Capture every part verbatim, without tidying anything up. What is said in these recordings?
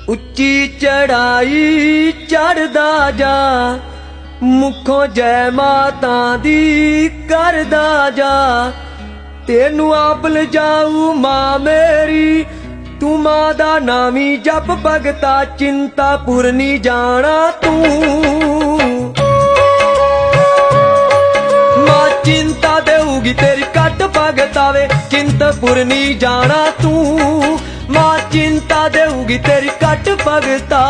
ਉੱਚੀ ਚੜਾਈ ਚੜਦਾ ਜਾ, ਮੁਖੋਂ ਜੈ ਮਾਤਾ ਦੀ ਕਰਦਾ ਜਾ। ਤੈਨੂੰ ਆਪ ਲਿਜਾਊ ਮਾਂ ਮੇਰੀ, ਤੂੰ मां दा नामी जप भगता चिंतापुरनी जाना तू। मां चिंता देऊगी तेरी कट भगता वे चिंतापुरनी जाना तू। मां चिंता देऊगी तेरी कट भगता।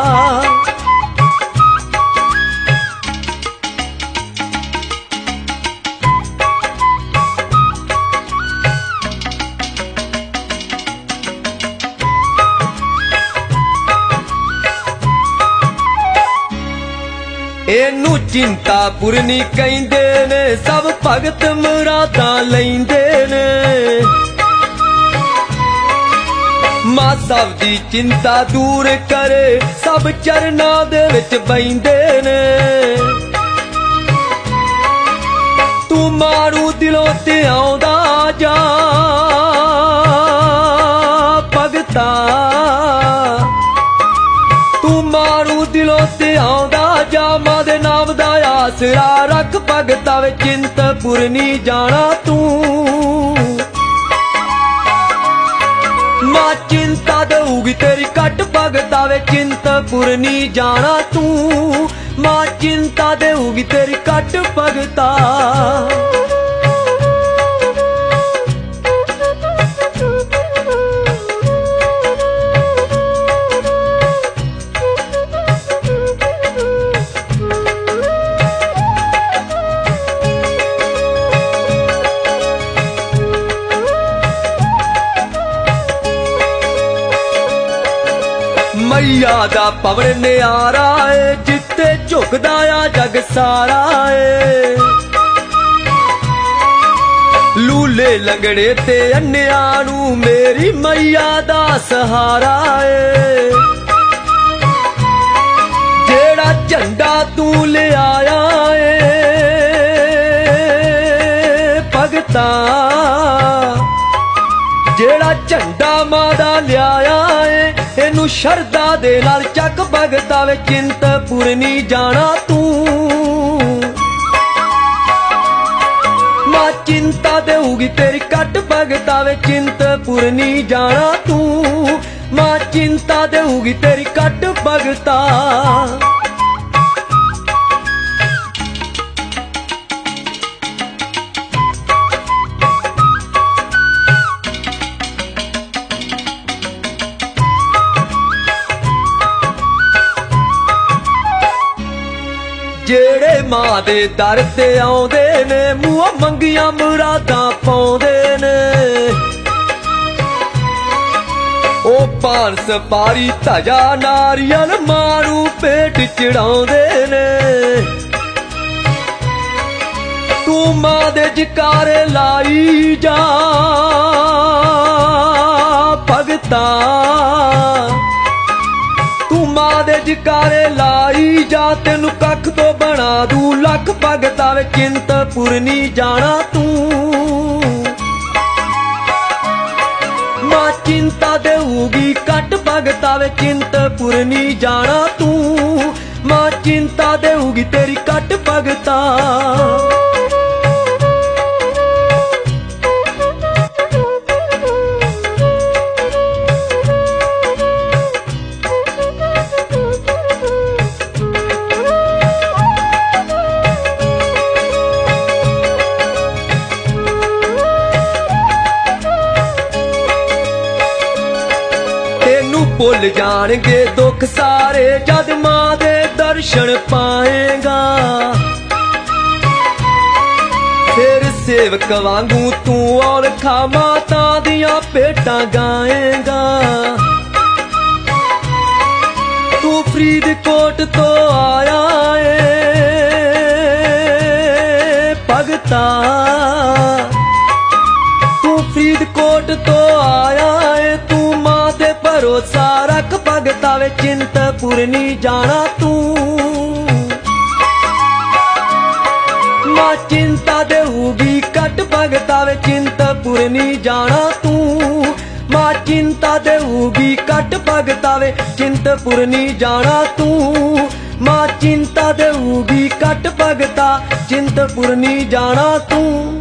एनू चिंतापुरनी कहिंदे ने, सब भगत मुरादां लैंदे ने। मां सब दी चिंता दूर करे, सब चरनां दे विच बैंदे ने। तू मारू दिलों ते आउंदा जा भगता, तू मारू दिलों ते आउंदा जा। मां दे नाम दा आसरा रख भगता वे चिंतपुरनी जाना तू। मां चिंता देऊगी तेरी कट भगता वे चिंतपुरनी जाना तू। मां चिंता देऊगी तेरी कट भगता। मैया दा पवन न्यारा है, जित्ते झुकदा आ जग सारा है। लूले लंगड़े ते अन्निया नू मेरी मैया दा सहारा है। जेड़ा झंडा तू ले आया है भगता, जेड़ा झंडा मां दा लियाया है, एनू शरदा दे नाल चक भगता वे चिंतपुरनी जाना तू। मां चिंता देऊगी तेरी कट भगता वे चिंतपुरनी जाना तू। मां चिंता देऊगी तेरी कट भगता। जेड़े मां दे दर ते आउंदे ने, मूंहों मंगियां मुरादां पाउंदे ने। ओ पान सपारी धजा नारियल मां नू पेट चढ़ाउंदे ने। तू मां दे जकारे लाई जा भगता, तू मां दे जकारे लाई जा। तेनू कख तो बना दू लख भगता वे चिंतपुरनी जाना तू। मां चिंता देऊगी कट भगता वे चिंतपुरनी जाना तू। मां चिंता देऊगी तेरी कट भगता। भुल जाणगे दुख सारे जद मां दे दर्शन पाएगा। फिर सेवक वांगू तू औरखा माता दियां भेटां गाएगा। तू फरीदकोट तो आया है भगता, तू फरीदकोट तो आया है। तू मां ते भरोसा रख भगता वे चिंतपुरनी जाना तू। मां चिंता देऊगी कट भगता वे चिंतपुरनी जाना तू। मां चिंता चिंता देऊगी कट भगता वे चिंतपुर नी जाना तू मां चिंता देऊगी कट भगता चिंतपुर नी जाना तू।